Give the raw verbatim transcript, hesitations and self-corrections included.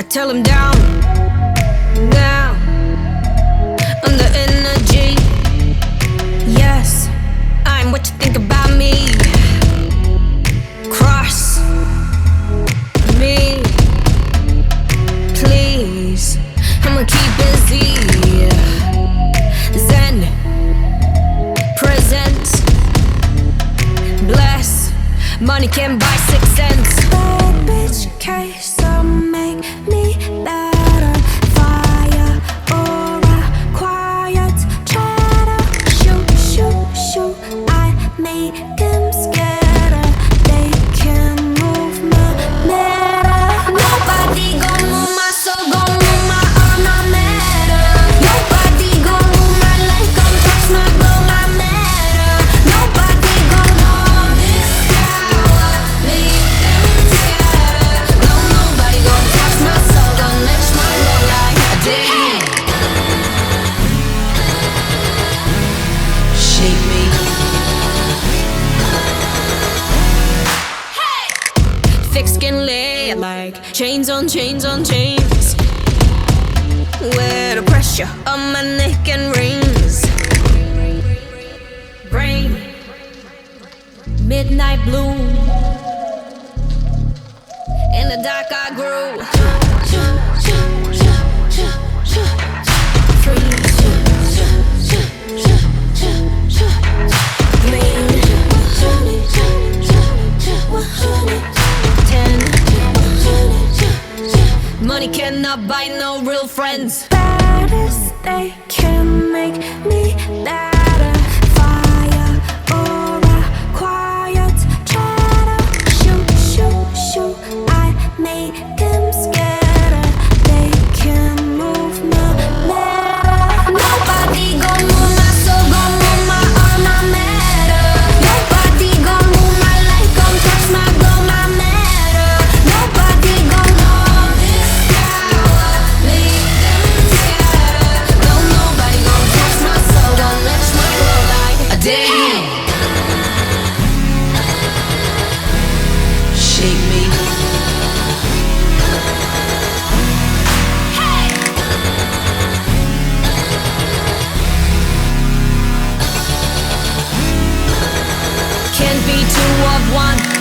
I tell him down, down, under energy. Yes, I'm what you think about me. Cross me, please. I'ma keep busy. Zen, present, bless. Money can buy six cents. Bad bitch case will make me better. Fire or a quiet chatter. Shoot, shoot, shoot. I make them scatter. They can move my matter. Nobody gon' move my soul, gon' move my arm, my matter. Nobody gon' move my life, gon' touch my glow, my matter. Nobody gon' move this power, make them scatter. No, nobody gon' touch my soul, gon' match my glow like a day. Shake me. Thick skin layer like chains on chains on chains. Where the pressure on my neck and rings. Brain, midnight blue. In the dark I grew. Money cannot buy no real friends. Baddest, they can make me better. Fire or a quiet chatter. Shoot, shoot, shoot. I make them scatter. They can move my matter. Nobody gon' move my soul, gon' move my arm, my matter. Nobody gon' move my life, gon' touch my glow, my matter. Nobody gon' move this power, make them scatter. No, nobody gon' touch my soul, gon' match my glow like a day. Shake me. Can't be two of one.